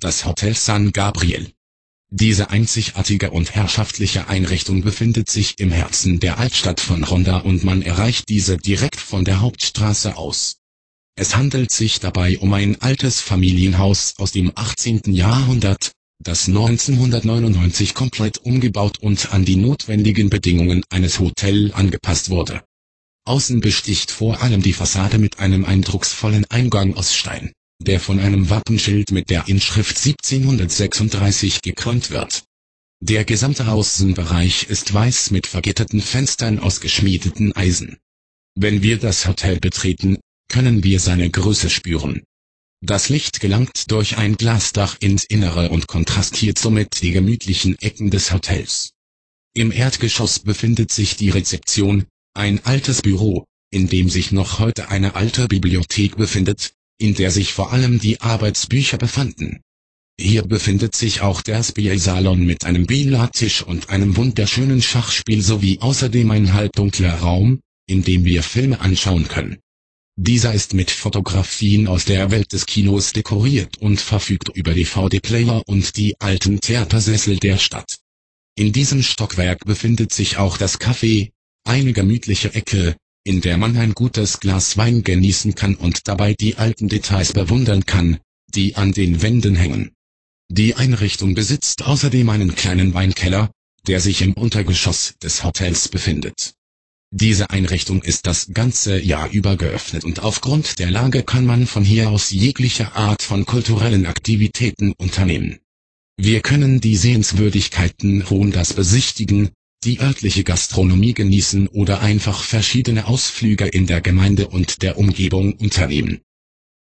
das Hotel San Gabriel. Diese einzigartige und herrschaftliche Einrichtung befindet sich im Herzen der Altstadt von Ronda und man erreicht diese direkt von der Hauptstraße aus. Es handelt sich dabei um ein altes Familienhaus aus dem 18. Jahrhundert, das 1999 komplett umgebaut und an die notwendigen Bedingungen eines Hotels angepasst wurde. Außen besticht vor allem die Fassade mit einem eindrucksvollen Eingang aus Stein, der von einem Wappenschild mit der Inschrift 1736 gekrönt wird. Der gesamte Außenbereich ist weiß mit vergitterten Fenstern aus geschmiedeten Eisen. Wenn wir das Hotel betreten, können wir seine Größe spüren. Das Licht gelangt durch ein Glasdach ins Innere und kontrastiert somit die gemütlichen Ecken des Hotels. Im Erdgeschoss befindet sich die Rezeption, ein altes Büro, in dem sich noch heute eine alte Bibliothek befindet, in der sich vor allem die Arbeitsbücher befanden. Hier befindet sich auch der Spielsalon mit einem Billardtisch und einem wunderschönen Schachspiel sowie außerdem ein halbdunkler Raum, in dem wir Filme anschauen können. Dieser ist mit Fotografien aus der Welt des Kinos dekoriert und verfügt über DVD-Player und die alten Theatersessel der Stadt. In diesem Stockwerk befindet sich auch das Café, eine gemütliche Ecke, in der man ein gutes Glas Wein genießen kann und dabei die alten Details bewundern kann, die an den Wänden hängen. Die Einrichtung besitzt außerdem einen kleinen Weinkeller, der sich im Untergeschoss des Hotels befindet. Diese Einrichtung ist das ganze Jahr über geöffnet und aufgrund der Lage kann man von hier aus jegliche Art von kulturellen Aktivitäten unternehmen. Wir können die Sehenswürdigkeiten Rondas besichtigen, die örtliche Gastronomie genießen oder einfach verschiedene Ausflüge in der Gemeinde und der Umgebung unternehmen.